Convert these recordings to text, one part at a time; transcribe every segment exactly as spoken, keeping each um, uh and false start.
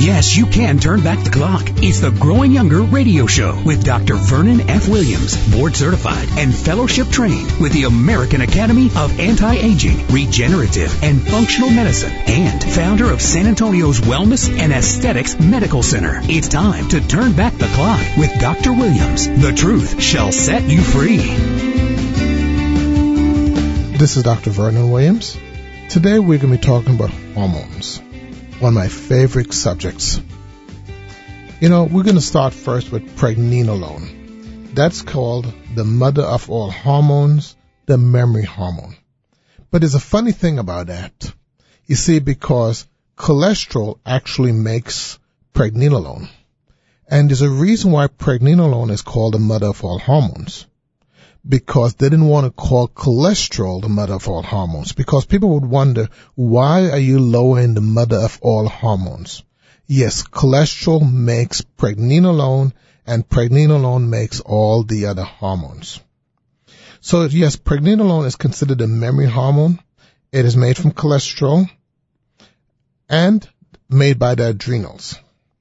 Yes, you can turn back the clock. It's the Growing Younger radio show with Doctor Vernon F. Williams, board certified and fellowship trained with the American Academy of Anti-Aging, Regenerative, and Functional Medicine, and founder of San Antonio's Wellness and Aesthetics Medical Center. It's time to turn back the clock with Doctor Williams. The truth shall set you free. This is Doctor Vernon Williams. Today we're going to be talking about hormones. One of my favorite subjects. You know, we're going to start first with pregnenolone. That's called the mother of all hormones, the memory hormone. But there's a funny thing about that. You see, because cholesterol actually makes pregnenolone. And there's a reason why pregnenolone is called the mother of all hormones. Because they didn't want to call cholesterol the mother of all hormones. Because people would wonder, why are you lowering the mother of all hormones? Yes, cholesterol makes pregnenolone, and pregnenolone makes all the other hormones. So yes, pregnenolone is considered a memory hormone. It is made from cholesterol and made by the adrenals.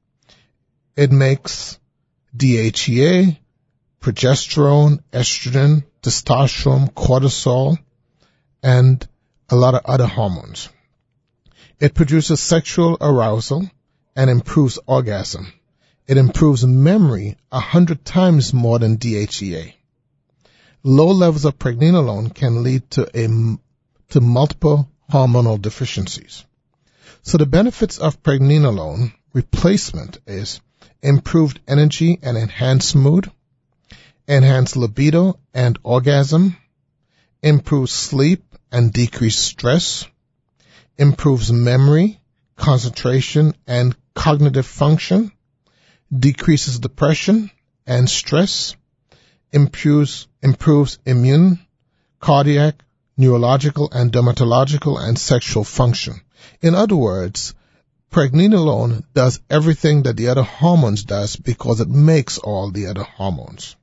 It makes D H E A, progesterone, estrogen, testosterone, cortisol, and a lot of other hormones. It produces sexual arousal and improves orgasm. It improves memory a hundred times more than D H E A. Low levels of pregnenolone can lead to a, to multiple hormonal deficiencies. So the benefits of pregnenolone replacement is improved energy and enhanced mood, enhance libido and orgasm, improves sleep and decrease stress, improves memory, concentration, and cognitive function, decreases depression and stress, improves, improves immune, cardiac, neurological, and dermatological and sexual function. In other words, pregnenolone does everything that the other hormones does because it makes all the other hormones.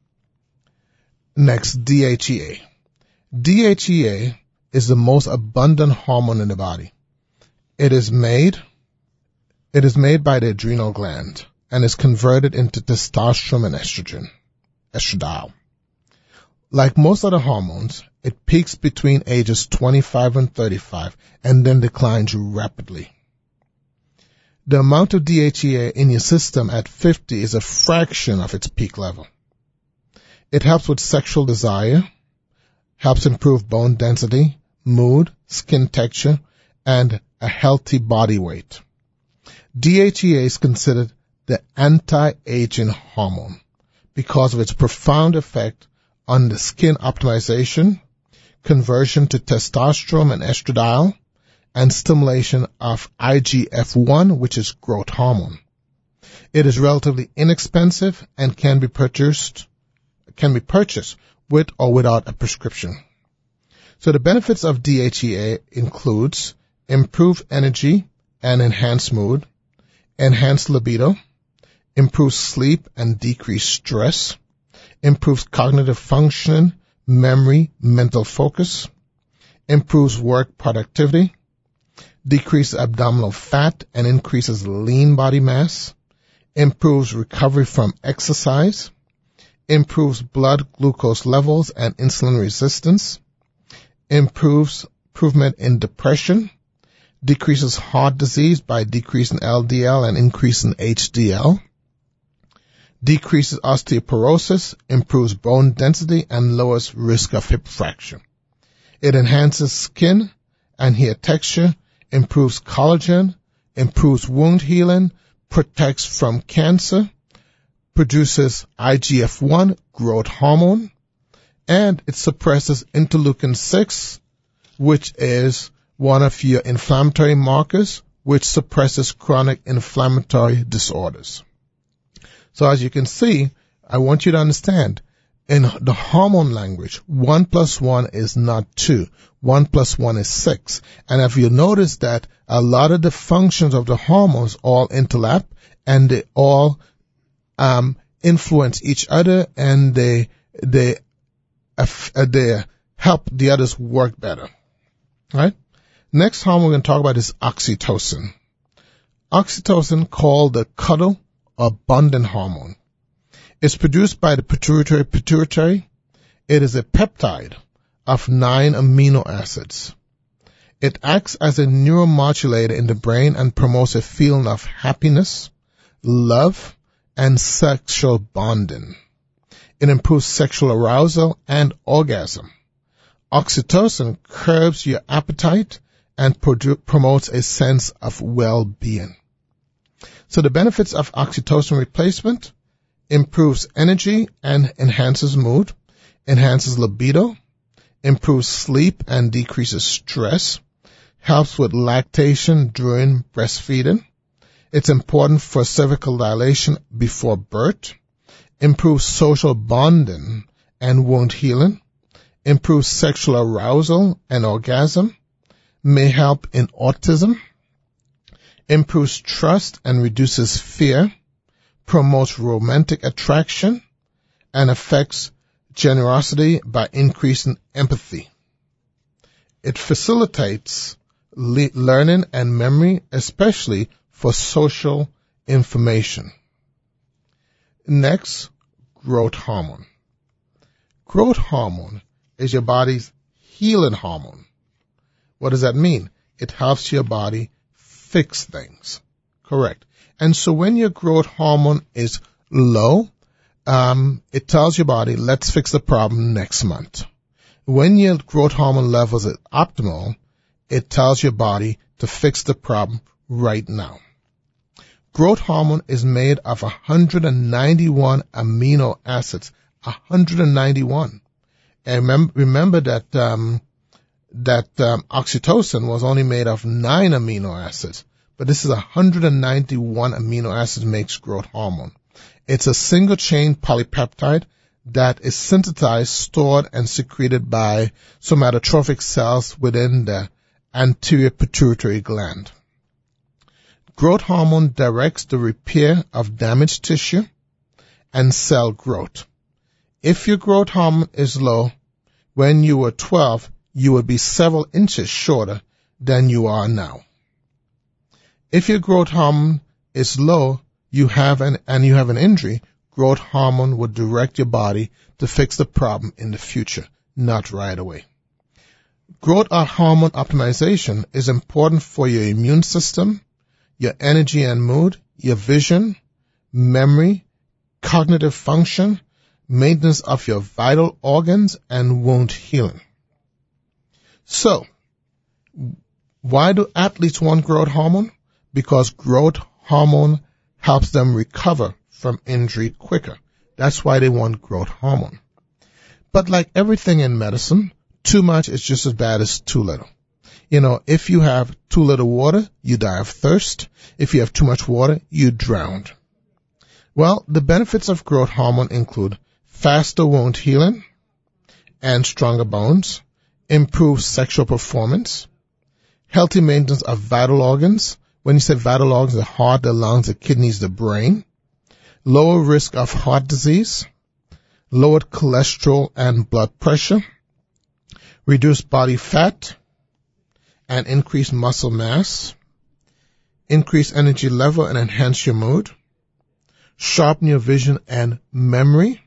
Next, D H E A. D H E A is the most abundant hormone in the body. It is made, it is made by the adrenal gland and is converted into testosterone and estrogen, estradiol. Like most other hormones, it peaks between ages twenty-five and thirty-five and then declines rapidly. The amount of D H E A in your system at fifty is a fraction of its peak level. It helps with sexual desire, helps improve bone density, mood, skin texture, and a healthy body weight. D H E A is considered the anti-aging hormone because of its profound effect on the skin optimization, conversion to testosterone and estradiol, and stimulation of I G F one, which is growth hormone. It is relatively inexpensive and can be purchased can be purchased with or without a prescription. So the benefits of D H E A includes improved energy and enhanced mood, enhanced libido, improves sleep and decreased stress, improves cognitive function, memory, mental focus, improves work productivity, decreases abdominal fat and increases lean body mass, improves recovery from exercise, improves blood glucose levels and insulin resistance, improves improvement in depression, decreases heart disease by decreasing L D L and increasing H D L, decreases osteoporosis, improves bone density, and lowers risk of hip fracture. It enhances skin and hair texture, improves collagen, improves wound healing, protects from cancer, produces I G F one, growth hormone, and it suppresses interleukin six, which is one of your inflammatory markers, which suppresses chronic inflammatory disorders. So as you can see, I want you to understand, in the hormone language, one plus one is not two. One plus one is six. And if you notice that a lot of the functions of the hormones all interlap and they all um, influence each other and they they uh, they help the others work better. Right? Next hormone we're going to talk about is oxytocin. Oxytocin, called the cuddle or bonding hormone, is produced by the pituitary pituitary. It is a peptide of nine amino acids. It acts as a neuromodulator in the brain and promotes a feeling of happiness, love, and sexual bonding. It improves sexual arousal and orgasm. Oxytocin curbs your appetite and produ- promotes a sense of well-being. So the benefits of oxytocin replacement: improves energy and enhances mood, enhances libido, improves sleep and decreases stress, helps with lactation during breastfeeding. It's important for cervical dilation before birth, improves social bonding and wound healing, improves sexual arousal and orgasm, may help in autism, improves trust and reduces fear, promotes romantic attraction, and affects generosity by increasing empathy. It facilitates le- learning and memory, especially for social information. Next, growth hormone. Growth hormone is your body's healing hormone. What does that mean? It helps your body fix things. Correct. And so when your growth hormone is low, um, it tells your body, let's fix the problem next month. When your growth hormone levels are optimal, it tells your body to fix the problem right now. Growth hormone is made of one hundred ninety-one amino acids. one hundred ninety-one. And remember, remember that um, that um, oxytocin was only made of nine amino acids, but this is one hundred ninety-one amino acids makes growth hormone. It's a single-chain polypeptide that is synthesized, stored, and secreted by somatotrophic cells within the anterior pituitary gland. Growth hormone directs the repair of damaged tissue and cell growth. If your growth hormone is low, when you were twelve, you would be several inches shorter than you are now. If your growth hormone is low, you have an, and you have an injury, growth hormone would direct your body to fix the problem in the future, not right away. Growth hormone optimization is important for your immune system, your energy and mood, your vision, memory, cognitive function, maintenance of your vital organs, and wound healing. So, why do athletes want growth hormone? Because growth hormone helps them recover from injury quicker. That's why they want growth hormone. But like everything in medicine, too much is just as bad as too little. You know, if you have too little water, you die of thirst. If you have too much water, you drown. Well, the benefits of growth hormone include faster wound healing and stronger bones, improved sexual performance, healthy maintenance of vital organs. When you say vital organs, the heart, the lungs, the kidneys, the brain, lower risk of heart disease, lowered cholesterol and blood pressure, reduced body fat, and increase muscle mass, increase energy level and enhance your mood, sharpen your vision and memory,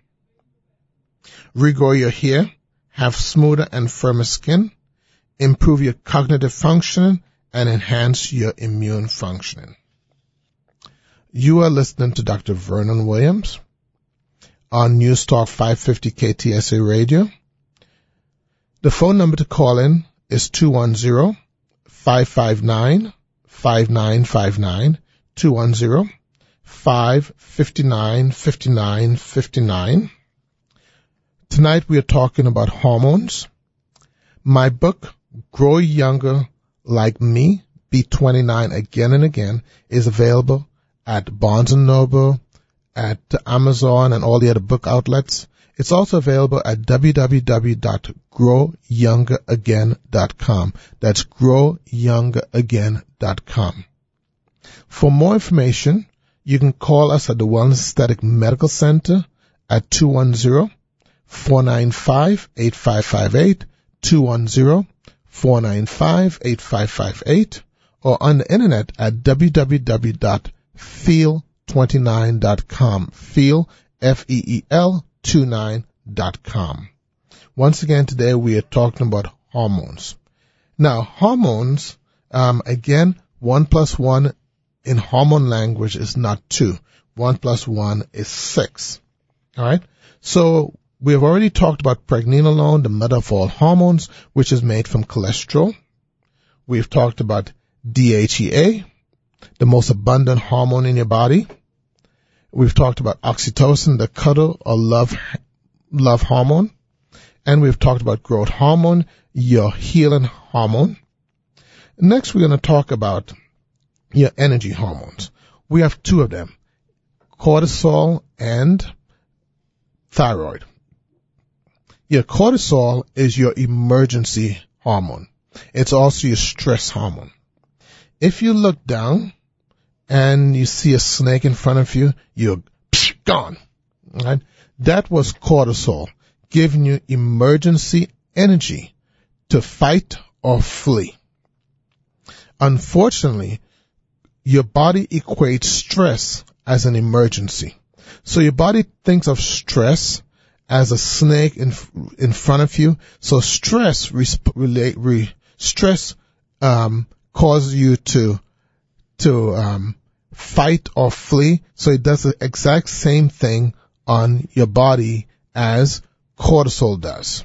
regrow your hair, have smoother and firmer skin, improve your cognitive functioning, and enhance your immune functioning. You are listening to Doctor Vernon Williams on News Talk five fifty K T S A Radio. The phone number to call in is two one zero, five five nine, five nine five nine, two one zero, five five nine, five nine five nine. Tonight we are talking about hormones. My book, Grow Younger Like Me, Be twenty-nine Again and Again, is available at Barnes and Noble, at Amazon, and all the other book outlets. It's also available at w w w dot grow younger again dot com. That's grow younger again dot com. For more information, you can call us at the Wellness Aesthetic Medical Center at two one zero, four nine five, eight five five eight, two one zero, four nine five, eight five five eight, or on the internet at w w w dot feel twenty-nine dot com. Feel, F E E L, twenty-nine dot com. Once again, today we are talking about hormones. Now, hormones, um, again, one plus one in hormone language is not two. One plus one is six. All right? So we have already talked about pregnenolone, the mother of all hormones, which is made from cholesterol. We've talked about D H E A, the most abundant hormone in your body. We've talked about oxytocin, the cuddle or love, love hormone. And we've talked about growth hormone, your healing hormone. Next, we're going to talk about your energy hormones. We have two of them, cortisol and thyroid. Your cortisol is your emergency hormone. It's also your stress hormone. If you look down and you see a snake in front of you, you're psh, gone. Right? That was cortisol giving you emergency energy to fight or flee. Unfortunately, your body equates stress as an emergency. So your body thinks of stress as a snake in in front of you. So stress relate re, stress um causes you to to um fight or flee. So it does the exact same thing on your body as cortisol does.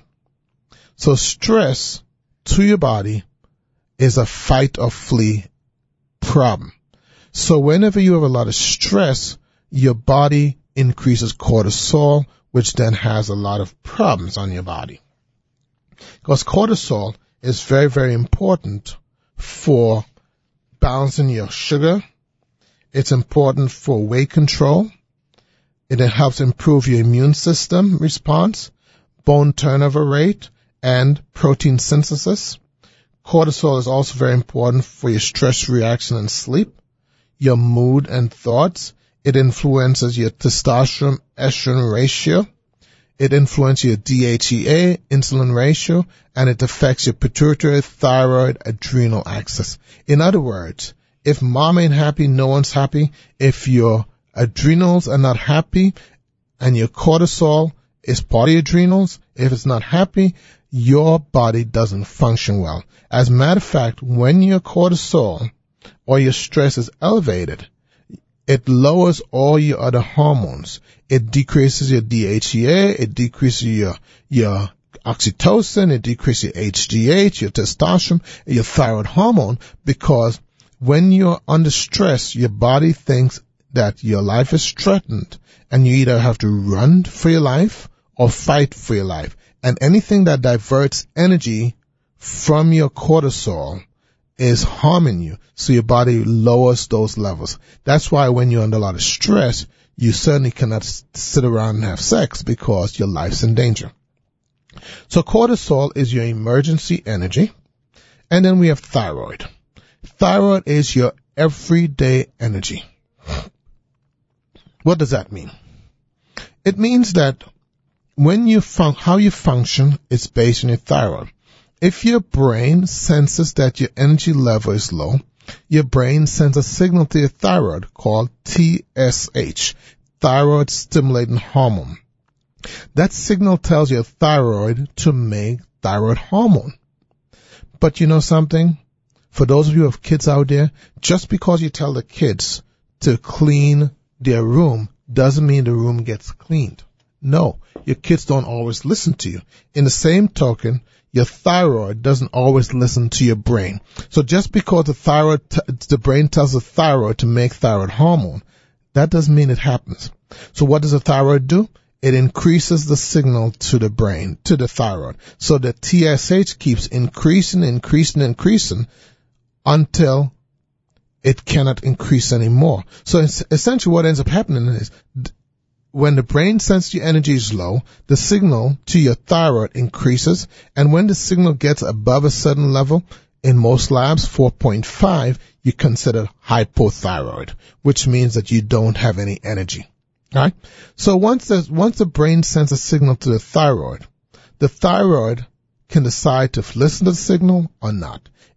So stress to your body is a fight or flee problem. So whenever you have a lot of stress, your body increases cortisol, which then has a lot of problems on your body. Because cortisol is very, very important for balancing your sugar. It's important for weight control. It helps improve your immune system response, bone turnover rate, and protein synthesis. Cortisol is also very important for your stress reaction and sleep, your mood and thoughts. It influences your testosterone-estrogen ratio. It influences your D H E A, insulin ratio, and it affects your pituitary, thyroid, adrenal axis. In other words, if mom ain't happy, no one's happy. If your adrenals are not happy and your cortisol is part of your adrenals, if it's not happy, your body doesn't function well. As a matter of fact, when your cortisol or your stress is elevated, it lowers all your other hormones. It decreases your D H E A, it decreases your, your oxytocin, it decreases your H G H, your testosterone, your thyroid hormone, because when you're under stress, your body thinks that your life is threatened and you either have to run for your life or fight for your life. And anything that diverts energy from your cortisol is harming you. So your body lowers those levels. That's why when you're under a lot of stress, you certainly cannot sit around and have sex because your life's in danger. So cortisol is your emergency energy. And then we have thyroid. Thyroid is your everyday energy. What does that mean? It means that when you fun- how you function is based on your thyroid. If your brain senses that your energy level is low, your brain sends a signal to your thyroid called T S H, thyroid stimulating hormone. That signal tells your thyroid to make thyroid hormone. But you know something? For those of you who have kids out there, just because you tell the kids to clean their room doesn't mean the room gets cleaned. No, your kids don't always listen to you. In the same token, your thyroid doesn't always listen to your brain. So just because the thyroid, t- the brain tells the thyroid to make thyroid hormone, that doesn't mean it happens. So what does the thyroid do? It increases the signal to the brain, to the thyroid. So the T S H keeps increasing, increasing, increasing until it cannot increase anymore. So it's essentially what ends up happening is when the brain senses your energy is low, the signal to your thyroid increases. And when the signal gets above a certain level, in most labs, four point five, you consider hypothyroid, which means that you don't have any energy. All right. So once the, once the brain sends a signal to the thyroid, the thyroid can decide to listen to the signal or not.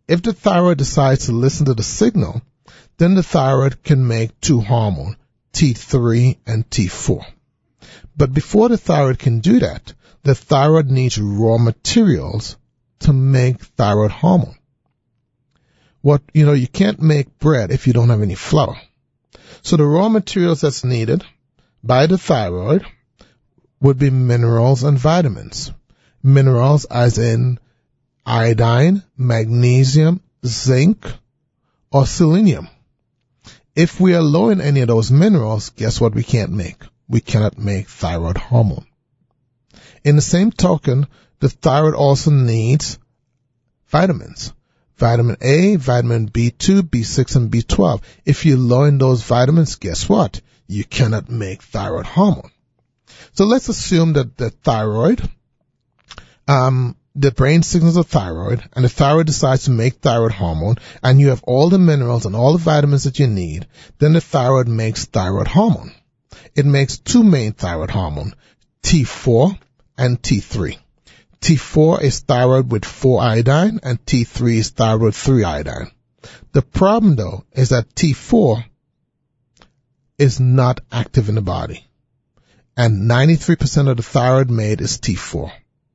if the thyroid decides to listen to the signal, then the thyroid can make two hormones, T three and T four. But before the thyroid can do that, the thyroid needs raw materials to make thyroid hormone. What, you know, you can't make bread if you don't have any flour. So the raw materials that's needed by the thyroid would be minerals and vitamins. Minerals as in iodine, magnesium, zinc, or selenium. If we are low in any of those minerals, guess what we can't make? We cannot make thyroid hormone. In the same token, the thyroid also needs vitamins. Vitamin A, vitamin B two, B six, and B twelve. If you're low in those vitamins, guess what? You cannot make thyroid hormone. So let's assume that the thyroid, um, the brain signals a thyroid, and the thyroid decides to make thyroid hormone, and you have all the minerals and all the vitamins that you need, then the thyroid makes thyroid hormone. It makes two main thyroid hormones, T four and T three. T four is thyroid with four iodine, and T three is thyroid with three iodine. The problem, though, is that T four is not active in the body, and ninety-three percent of the thyroid made is T four.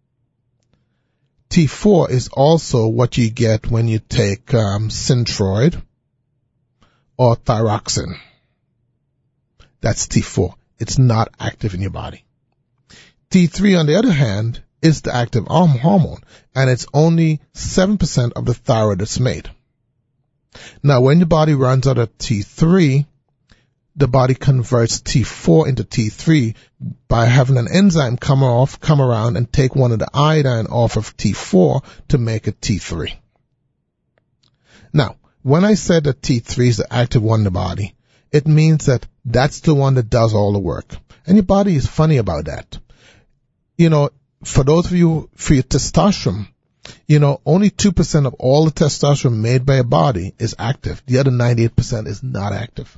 T four is also what you get when you take um, Synthroid or Thyroxine. That's T four. It's not active in your body. T three, on the other hand, is the active hormone, and it's only seven percent of the thyroid that's made. Now, when your body runs out of T three, the body converts T four into T three by having an enzyme come off, come around and take one of the iodine off of T four to make it T three. Now, when I said that T three is the active one in the body, it means that that's the one that does all the work. And your body is funny about that. You know, for those of you, for your testosterone, you know, only two percent of all the testosterone made by your body is active. The other ninety-eight percent is not active.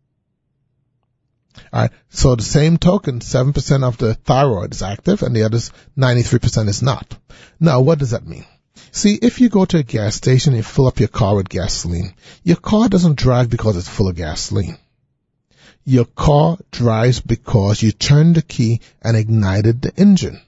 All right. So the same token, seven percent of the thyroid is active and the others ninety-three percent is not. Now, what does that mean? See, if you go to a gas station and you fill up your car with gasoline, your car doesn't drive because it's full of gasoline. Your car drives because you turned the key and ignited the engine.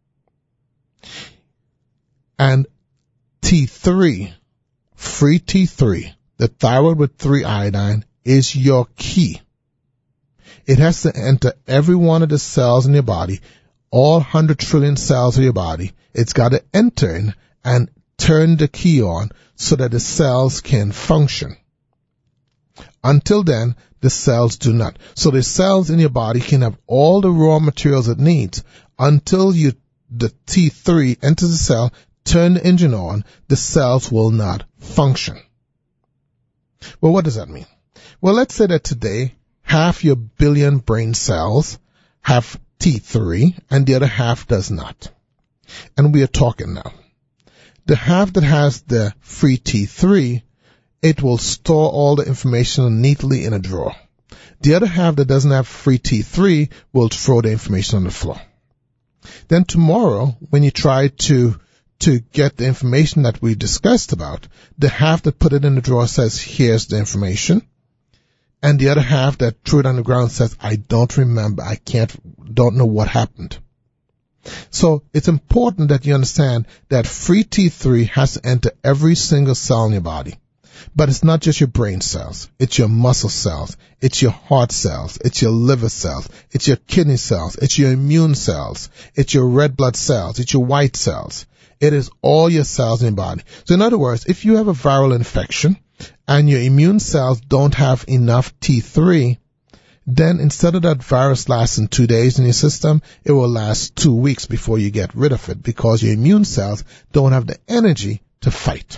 And T three, free T three, the thyroid with three iodine, is your key. It has to enter every one of the cells in your body, all one hundred trillion cells of your body. It's got to enter in and turn the key on so that the cells can function. Until then, the cells do not. So the cells in your body can have all the raw materials it needs until you, the T three enters the cell, turn the engine on, the cells will not function. Well, what does that mean? Well, let's say that today, half your billion brain cells have T three and the other half does not. And we are talking now. The half that has the free T three, it will store all the information neatly in a drawer. The other half that doesn't have free T three will throw the information on the floor. Then tomorrow, when you try to to get the information that we discussed about, the half that put it in the drawer says, here's the information. And the other half that threw it on the ground says, I don't remember, I can't, don't know what happened. So it's important that you understand that free T three has to enter every single cell in your body. But it's not just your brain cells. It's your muscle cells. It's your heart cells. It's your liver cells. It's your kidney cells. It's your immune cells. It's your red blood cells. It's your white cells. It is all your cells in your body. So in other words, if you have a viral infection and your immune cells don't have enough T three, then instead of that virus lasting two days in your system, it will last two weeks before you get rid of it because your immune cells don't have the energy to fight.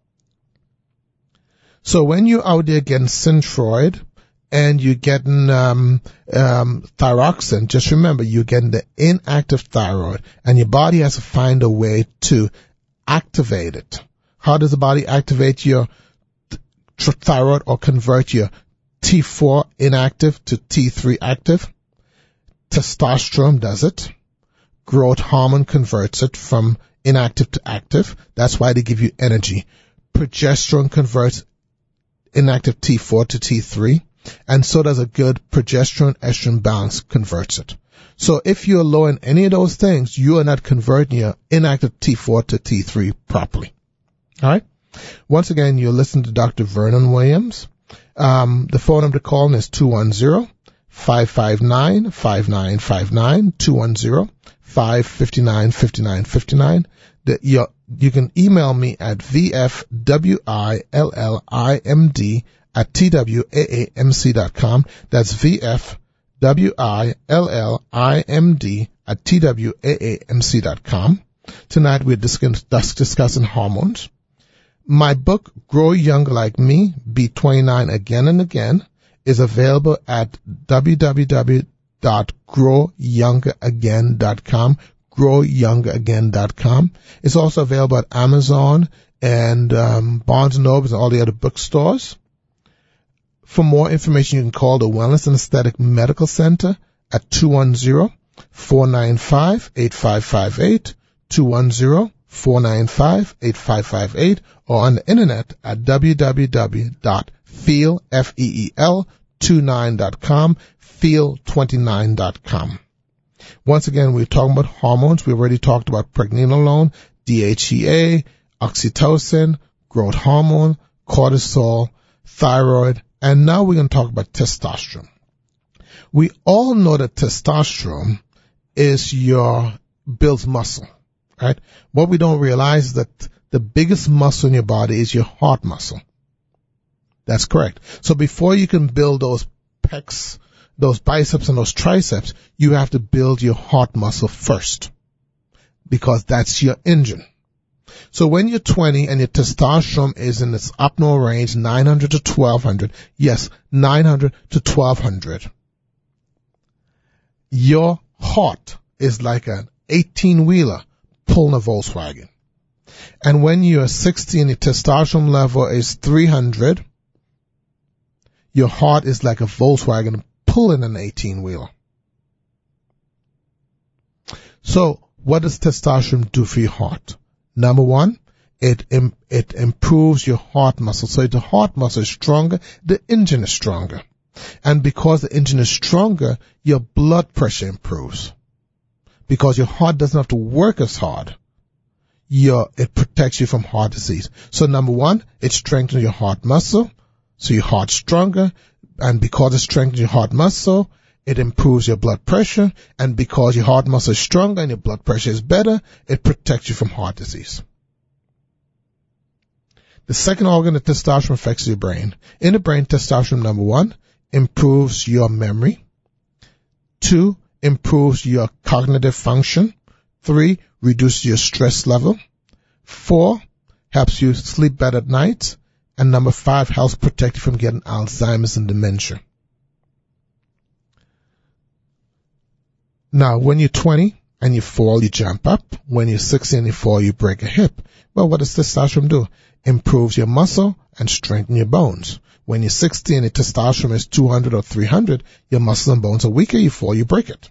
So when you're out there getting Synthroid and you're getting um, um, Thyroxine, just remember you're getting the inactive thyroid, and your body has to find a way to activate it. How does the body activate your th- thyroid or convert your T four inactive to T three active? Testosterone does it. Growth hormone converts it from inactive to active. That's why they give you energy. progesterone converts inactive T four to T three, and so does a good progesterone-estrogen balance converts it. So if you're low in any of those things, you are not converting your inactive T four to T three properly. All right? Once again, you're listening to Doctor Vernon Williams. Um, the phone number to call is two one zero, five five nine, five nine five nine, two one zero, five five nine, five nine five nine. The, your, you can email me at v f w i l l i m d at t w a a m c dot com. That's v f w i l l i m d at t w a a m c dot com. Tonight we're discuss, discussing hormones. My book, Grow Younger Like Me, Be twenty-nine Again and Again, is available at w w w dot grow younger again dot com, grow younger again dot com. It's also available at Amazon and um, Barnes and Noble and all the other bookstores. For more information, you can call the Wellness and Aesthetic Medical Center at two one zero, four nine five, eight five five eight, two one zero, four nine five, eight five five eight, or on the internet at w w w dot feel, F E E L, twenty-nine dot com, feel twenty-nine dot com. Once again, we're talking about hormones. We already talked about pregnenolone, D H E A, oxytocin, growth hormone, cortisol, thyroid, and now we're going to talk about testosterone. We all know that testosterone is your builds muscle, right? What we don't realize is that the biggest muscle in your body is your heart muscle. That's correct. So before you can build those pecs, those biceps and those triceps, you have to build your heart muscle first, because that's your engine. So when you're twenty and your testosterone is in its optimal range, nine hundred to twelve hundred, yes, nine hundred to twelve hundred, your heart is like an eighteen-wheeler pulling a Volkswagen. And when you're sixty and your testosterone level is three hundred, your heart is like a Volkswagen pulling an eighteen-wheeler. So what does testosterone do for your heart? Number one, it im- it improves your heart muscle. So if the heart muscle is stronger, the engine is stronger. And because the engine is stronger, your blood pressure improves. Because your heart doesn't have to work as hard, your, it protects you from heart disease. So number one, it strengthens your heart muscle, so your heart's stronger. And because it strengthens your heart muscle, it improves your blood pressure, and because your heart muscle is stronger and your blood pressure is better, it protects you from heart disease. The second organ that testosterone affects is your brain. In the brain, testosterone, number one, improves your memory. Two, improves your cognitive function. Three, reduces your stress level. Four, helps you sleep better at night. And number five, helps protect you from getting Alzheimer's and dementia. Now, when you're twenty and you fall, you jump up. When you're sixty and you fall, you break a hip. Well, what does testosterone do? Improves your muscle and strengthens your bones. When you're sixty and your testosterone is two hundred or three hundred, your muscles and bones are weaker. You fall, you break it.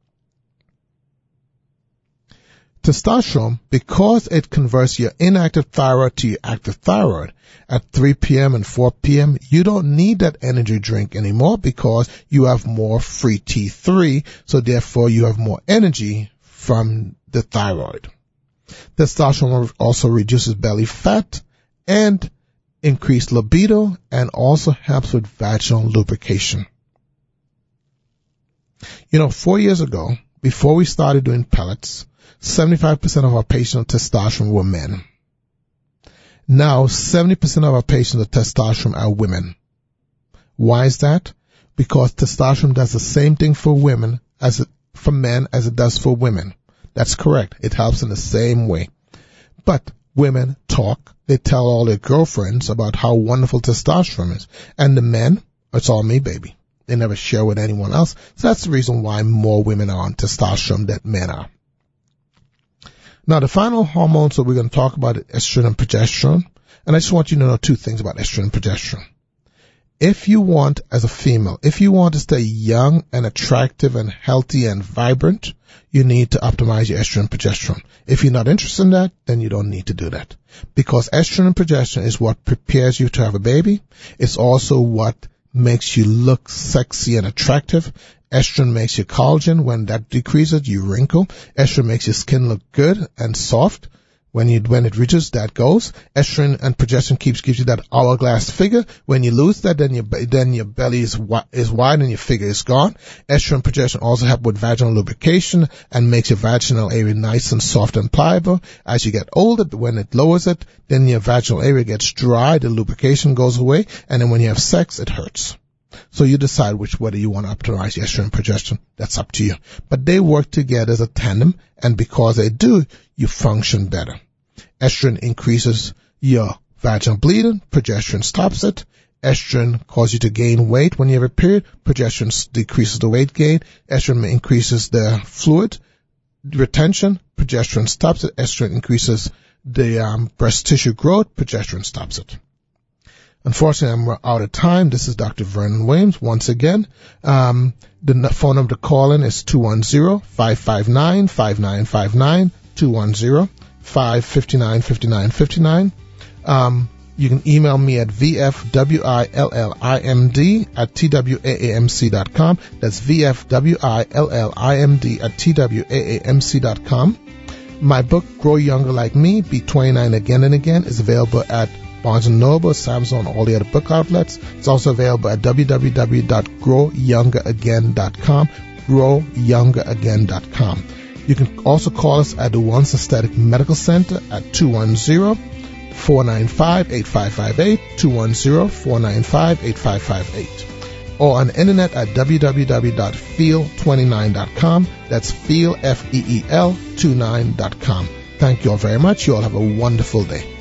Testosterone, because it converts your inactive thyroid to your active thyroid at three p.m. and four p.m., you don't need that energy drink anymore because you have more free T three, so therefore you have more energy from the thyroid. Testosterone also reduces belly fat and increased libido, and also helps with vaginal lubrication. You know, four years ago, before we started doing pellets, seventy-five percent of our patients with testosterone were men. Now, seventy percent of our patients with testosterone are women. Why is that? Because testosterone does the same thing for women as it, for men as it does for women. That's correct. It helps in the same way. But women talk. They tell all their girlfriends about how wonderful testosterone is. And the men, it's all me, baby. They never share with anyone else. So that's the reason why more women are on testosterone than men are. Now, the final hormones that we're going to talk about is estrogen and progesterone. And I just want you to know two things about estrogen and progesterone. If you want, as a female, if you want to stay young and attractive and healthy and vibrant, you need to optimize your estrogen and progesterone. If you're not interested in that, then you don't need to do that. Because estrogen and progesterone is what prepares you to have a baby. It's also what makes you look sexy and attractive. Estrogen makes you collagen. When that decreases, you wrinkle. Estrogen makes your skin look good and soft. When you, when it reaches, that goes. Estrogen and progesterone keeps, gives you that hourglass figure. When you lose that, then your, then your belly is, is wide and your figure is gone. Estrogen and progesterone also help with vaginal lubrication and makes your vaginal area nice and soft and pliable. As you get older, when it lowers it, then your vaginal area gets dry, the lubrication goes away, and then when you have sex, it hurts. So you decide which, whether you want to optimize your estrogen and progesterone. That's up to you. But they work together as a tandem, and because they do, you function better. Estrogen increases your vaginal bleeding. Progesterone stops it. Estrogen causes you to gain weight when you have a period. Progesterone decreases the weight gain. Estrogen increases the fluid retention. Progesterone stops it. Estrogen increases the um, breast tissue growth. Progesterone stops it. Unfortunately, I'm out of time. This is Doctor Vernon Williams. Once again, um, the phone number to call in is two one zero, five five nine, five nine five nine, two one zero, five five nine, five nine five nine. Um, you can email me at v f w i l l i m d at t w a a m c dot com. That's v f w i l l i m d at t w a a m c dot com. My book, Grow Younger Like Me, Be twenty-nine Again and Again, is available at Barnes and Noble, Samsung, all the other book outlets. It's also available at w w w dot grow younger again dot com, grow younger again dot com. You can also call us at the Once Aesthetic Medical Center at two one zero, four nine five, eight five five eight, two one zero, four nine five, eight five five eight, or on the internet at w w w dot feel twenty-nine dot com. That's feel, F E E L, twenty-nine dot com. Thank you all very much. You all have a wonderful day.